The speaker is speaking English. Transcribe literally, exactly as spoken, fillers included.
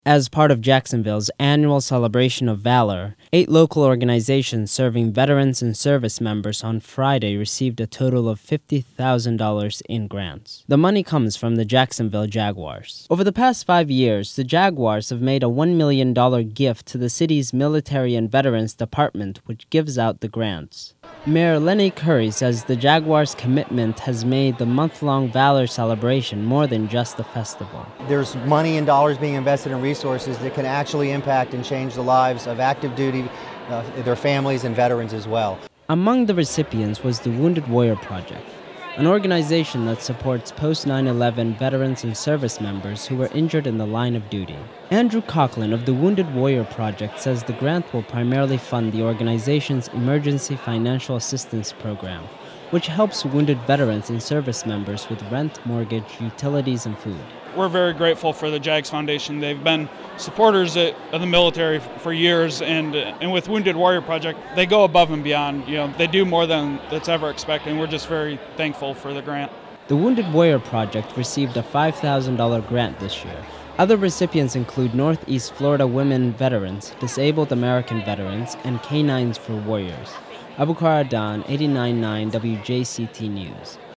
As part of Jacksonville's annual celebration of valor, eight local organizations serving veterans and service members on Friday received a total of fifty thousand dollars in grants. The money comes from the Jacksonville Jaguars. Over the past five years, the Jaguars have made a one million dollars gift to the city's Military and Veterans Department, which gives out the grants. Mayor Lenny Curry says the Jaguars' commitment has made the month-long Valor celebration more than just a festival. There's money and dollars being invested in resources that can actually impact and change the lives of active duty, uh, their families, and veterans as well. Among the recipients was the Wounded Warrior Project, an organization that supports post nine eleven veterans and service members who were injured in the line of duty. Andrew Coughlin of the Wounded Warrior Project says the grant will primarily fund the organization's Emergency Financial Assistance Program, which helps wounded veterans and service members with rent, mortgage, utilities, and food. We're very grateful for the JAGS Foundation. They've been supporters of the military for years, and and with Wounded Warrior Project, they go above and beyond. You know, they do more than that's ever expected, and we're just very thankful for the grant. The Wounded Warrior Project received a five thousand dollars grant this year. Other recipients include Northeast Florida Women Veterans, Disabled American Veterans, and Canines for Warriors. Abukar Adan, eighty-nine point nine W J C T News.